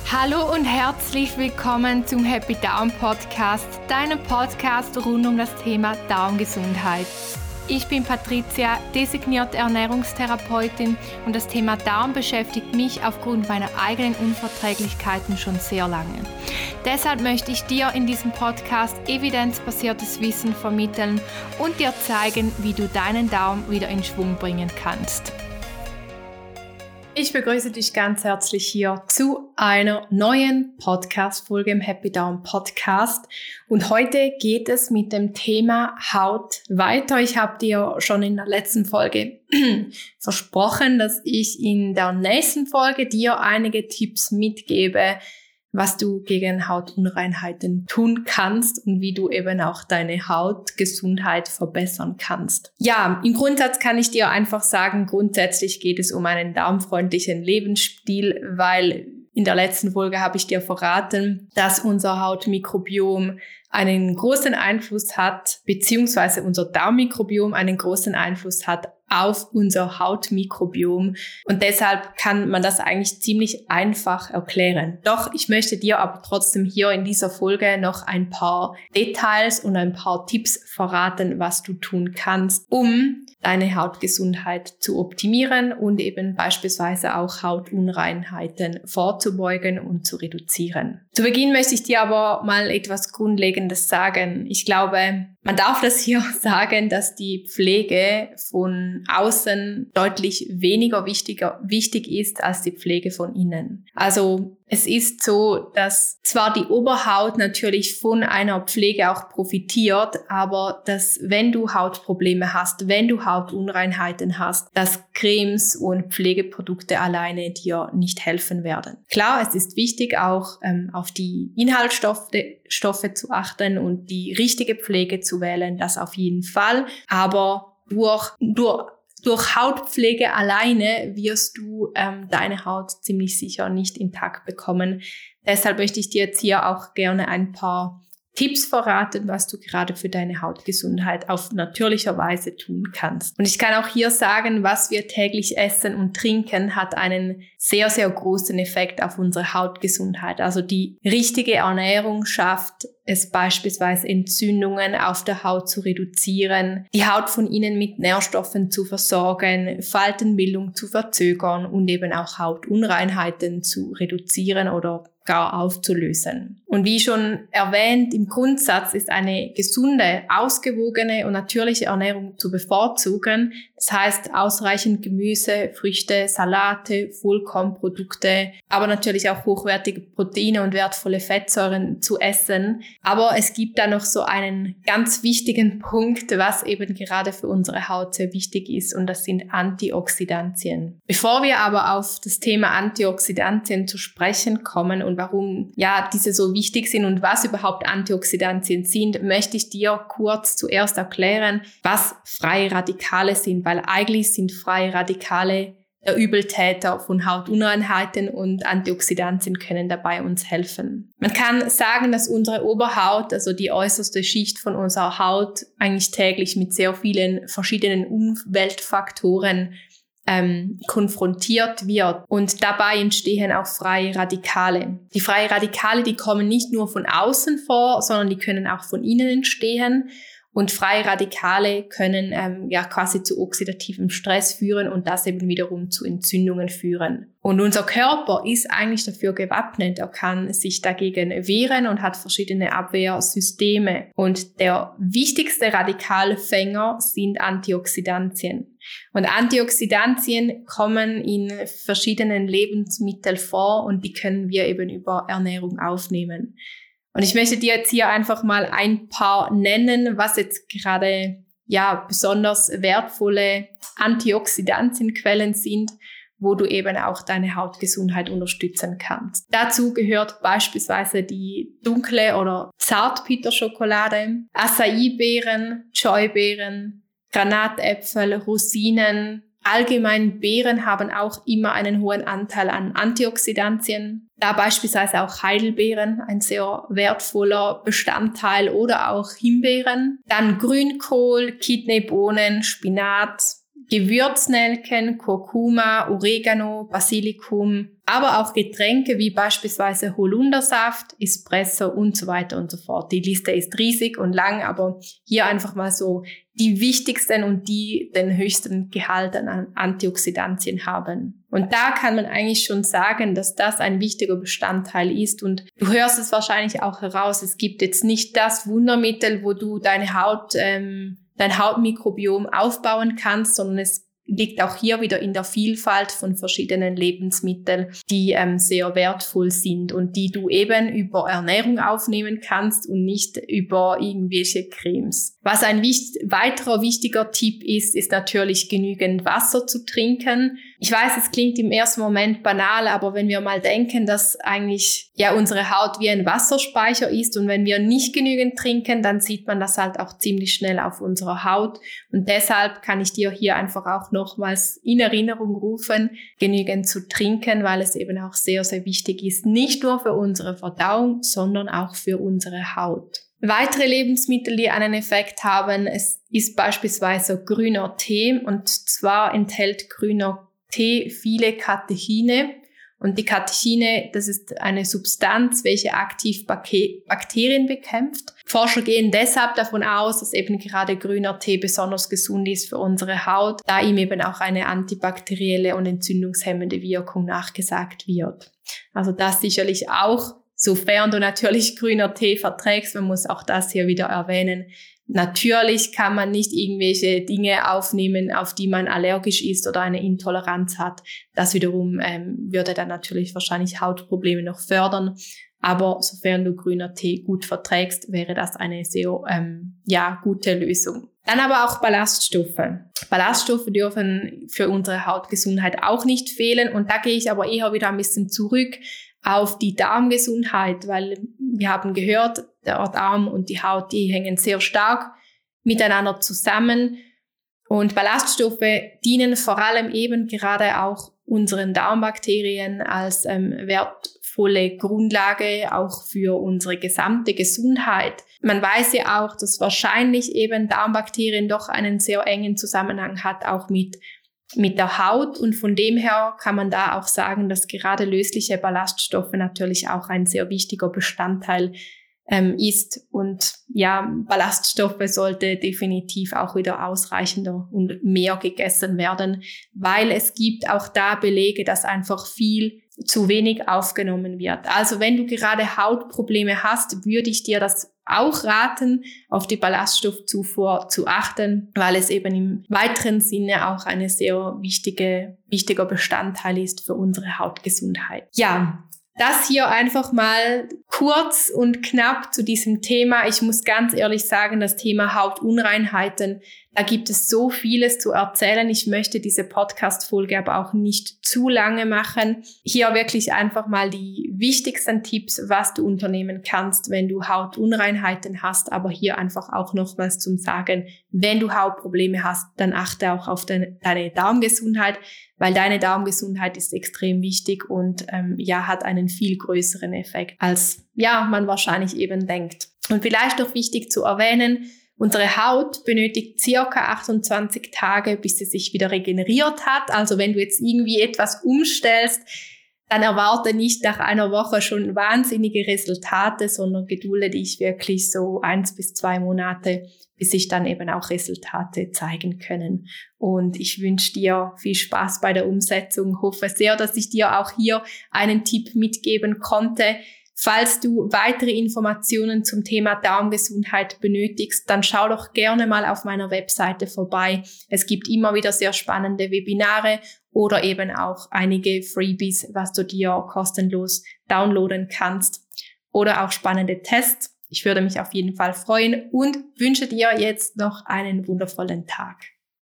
Hallo und herzlich willkommen zum Happy Darm Podcast, deinem Podcast rund um das Thema Darmgesundheit. Ich bin Patricia, designierte Ernährungstherapeutin und das Thema Darm beschäftigt mich aufgrund meiner eigenen Unverträglichkeiten schon sehr lange. Deshalb möchte ich dir in diesem Podcast evidenzbasiertes Wissen vermitteln und dir zeigen, wie du deinen Darm wieder in Schwung bringen kannst. Ich begrüße dich ganz herzlich hier zu einer neuen Podcast-Folge im Happy Darm Podcast. Und heute geht es mit dem Thema Haut weiter. Ich habe dir schon in der letzten Folge versprochen, dass ich in der nächsten Folge dir einige Tipps mitgebe, was du gegen Hautunreinheiten tun kannst und wie du eben auch deine Hautgesundheit verbessern kannst. Ja, im Grundsatz kann ich dir einfach sagen, grundsätzlich geht es um einen darmfreundlichen Lebensstil, weil in der letzten Folge habe ich dir verraten, dass unser Hautmikrobiom einen großen Einfluss hat, beziehungsweise unser Darmmikrobiom einen großen Einfluss hat auf unser Hautmikrobiom. Und deshalb kann man das eigentlich ziemlich einfach erklären. Doch ich möchte dir aber trotzdem hier in dieser Folge noch ein paar Details und ein paar Tipps verraten, was du tun kannst, um deine Hautgesundheit zu optimieren und eben beispielsweise auch Hautunreinheiten vorzubeugen und zu reduzieren. Zu Beginn möchte ich dir aber mal etwas Grundlegendes sagen. Ich glaube, man darf das hier sagen, dass die Pflege von außen deutlich weniger wichtig ist als die Pflege von innen. Also es ist so, dass zwar die Oberhaut natürlich von einer Pflege auch profitiert, aber dass wenn du Hautprobleme hast, wenn du Hautunreinheiten hast, dass Cremes und Pflegeprodukte alleine dir nicht helfen werden. Klar, es ist wichtig auch auf die Inhaltsstoffe zu achten und die richtige Pflege zu wählen, das auf jeden Fall. Aber durch Hautpflege alleine wirst du deine Haut ziemlich sicher nicht intakt bekommen. Deshalb möchte ich dir jetzt hier auch gerne ein paar Tipps verraten, was du gerade für deine Hautgesundheit auf natürlicher Weise tun kannst. Und ich kann auch hier sagen, was wir täglich essen und trinken, hat einen sehr, sehr großen Effekt auf unsere Hautgesundheit. Also die richtige Ernährung schafft es beispielsweise Entzündungen auf der Haut zu reduzieren, die Haut von innen mit Nährstoffen zu versorgen, Faltenbildung zu verzögern und eben auch Hautunreinheiten zu reduzieren oder gar aufzulösen. Und wie schon erwähnt, im Grundsatz ist eine gesunde, ausgewogene und natürliche Ernährung zu bevorzugen. Das heißt, ausreichend Gemüse, Früchte, Salate, Vollkornprodukte, aber natürlich auch hochwertige Proteine und wertvolle Fettsäuren zu essen. Aber es gibt da noch so einen ganz wichtigen Punkt, was eben gerade für unsere Haut sehr wichtig ist, und das sind Antioxidantien. Bevor wir aber auf das Thema Antioxidantien zu sprechen kommen und warum diese so wichtig sind und was überhaupt Antioxidantien sind, möchte ich dir kurz zuerst erklären, was freie Radikale sind, weil eigentlich sind freie Radikale der Übeltäter von Hautunreinheiten und Antioxidantien können dabei uns helfen. Man kann sagen, dass unsere Oberhaut, also die äußerste Schicht von unserer Haut, eigentlich täglich mit sehr vielen verschiedenen Umweltfaktoren konfrontiert wird, und dabei entstehen auch freie Radikale. Die freien Radikale, die kommen nicht nur von außen vor, sondern die können auch von innen entstehen. Und freie Radikale können quasi zu oxidativem Stress führen und das eben wiederum zu Entzündungen führen. Und unser Körper ist eigentlich dafür gewappnet. Er kann sich dagegen wehren und hat verschiedene Abwehrsysteme. Und der wichtigste Radikalfänger sind Antioxidantien. Und Antioxidantien kommen in verschiedenen Lebensmitteln vor und die können wir eben über Ernährung aufnehmen. Und ich möchte dir jetzt hier einfach mal ein paar nennen, was jetzt gerade besonders wertvolle Antioxidantienquellen sind, wo du eben auch deine Hautgesundheit unterstützen kannst. Dazu gehört beispielsweise die dunkle oder Zartbitterschokolade, Acai-Beeren, Joybeeren, Granatäpfel, Rosinen. Allgemein Beeren haben auch immer einen hohen Anteil an Antioxidantien. Da beispielsweise auch Heidelbeeren ein sehr wertvoller Bestandteil oder auch Himbeeren. Dann Grünkohl, Kidneybohnen, Spinat, Gewürznelken, Kurkuma, Oregano, Basilikum, aber auch Getränke wie beispielsweise Holundersaft, Espresso und so weiter und so fort. Die Liste ist riesig und lang, aber hier einfach mal so die wichtigsten und die den höchsten Gehalt an Antioxidantien haben. Und da kann man eigentlich schon sagen, dass das ein wichtiger Bestandteil ist. Und du hörst es wahrscheinlich auch heraus, es gibt jetzt nicht das Wundermittel, wo du dein Hautmikrobiom aufbauen kannst, sondern es liegt auch hier wieder in der Vielfalt von verschiedenen Lebensmitteln, die sehr wertvoll sind und die du eben über Ernährung aufnehmen kannst und nicht über irgendwelche Cremes. Was ein weiterer wichtiger Tipp ist natürlich genügend Wasser zu trinken. Ich weiß, es klingt im ersten Moment banal, aber wenn wir mal denken, dass eigentlich unsere Haut wie ein Wasserspeicher ist und wenn wir nicht genügend trinken, dann sieht man das halt auch ziemlich schnell auf unserer Haut. Und deshalb kann ich dir hier einfach auch nochmals in Erinnerung rufen, genügend zu trinken, weil es eben auch sehr, sehr wichtig ist, nicht nur für unsere Verdauung, sondern auch für unsere Haut. Weitere Lebensmittel, die einen Effekt haben, es ist beispielsweise grüner Tee, und zwar enthält grüner Tee viele Katechine. Und die Katechine, das ist eine Substanz, welche aktiv Bakterien bekämpft. Forscher gehen deshalb davon aus, dass eben gerade grüner Tee besonders gesund ist für unsere Haut, da ihm eben auch eine antibakterielle und entzündungshemmende Wirkung nachgesagt wird. Also das sicherlich auch, sofern du natürlich grüner Tee verträgst, man muss auch das hier wieder erwähnen. Natürlich kann man nicht irgendwelche Dinge aufnehmen, auf die man allergisch ist oder eine Intoleranz hat. Das wiederum würde dann natürlich wahrscheinlich Hautprobleme noch fördern. Aber sofern du grüner Tee gut verträgst, wäre das eine sehr gute Lösung. Dann aber auch Ballaststoffe. Ballaststoffe dürfen für unsere Hautgesundheit auch nicht fehlen. Und da gehe ich aber eher wieder ein bisschen zurück auf die Darmgesundheit, weil wir haben gehört, der Darm und die Haut, die hängen sehr stark miteinander zusammen. Und Ballaststoffe dienen vor allem eben gerade auch unseren Darmbakterien als wertvolle Grundlage auch für unsere gesamte Gesundheit. Man weiß ja auch, dass wahrscheinlich eben Darmbakterien doch einen sehr engen Zusammenhang hat, auch mit der Haut, und von dem her kann man da auch sagen, dass gerade lösliche Ballaststoffe natürlich auch ein sehr wichtiger Bestandteil ist, und Ballaststoffe sollte definitiv auch wieder ausreichender und mehr gegessen werden, weil es gibt auch da Belege, dass einfach viel zu wenig aufgenommen wird. Also wenn du gerade Hautprobleme hast, würde ich dir das auch raten, auf die Ballaststoffzufuhr zu achten, weil es eben im weiteren Sinne auch eine sehr wichtiger Bestandteil ist für unsere Hautgesundheit. Ja, das hier einfach mal kurz und knapp zu diesem Thema. Ich muss ganz ehrlich sagen, das Thema Hautunreinheiten, da gibt es so vieles zu erzählen. Ich möchte diese Podcast-Folge aber auch nicht zu lange machen. Hier wirklich einfach mal die wichtigsten Tipps, was du unternehmen kannst, wenn du Hautunreinheiten hast. Aber hier einfach auch nochmals zum Sagen, wenn du Hautprobleme hast, dann achte auch auf deine Darmgesundheit, weil deine Darmgesundheit ist extrem wichtig und hat einen viel größeren Effekt, als man wahrscheinlich eben denkt. Und vielleicht noch wichtig zu erwähnen, unsere Haut benötigt circa 28 Tage, bis sie sich wieder regeneriert hat. Also wenn du jetzt irgendwie etwas umstellst, dann erwarte nicht nach einer Woche schon wahnsinnige Resultate, sondern gedulde dich wirklich so 1 bis 2 Monate, bis sich dann eben auch Resultate zeigen können. Und ich wünsche dir viel Spaß bei der Umsetzung. Hoffe sehr, dass ich dir auch hier einen Tipp mitgeben konnte. Falls du weitere Informationen zum Thema Darmgesundheit benötigst, dann schau doch gerne mal auf meiner Webseite vorbei. Es gibt immer wieder sehr spannende Webinare oder eben auch einige Freebies, was du dir kostenlos downloaden kannst, oder auch spannende Tests. Ich würde mich auf jeden Fall freuen und wünsche dir jetzt noch einen wundervollen Tag.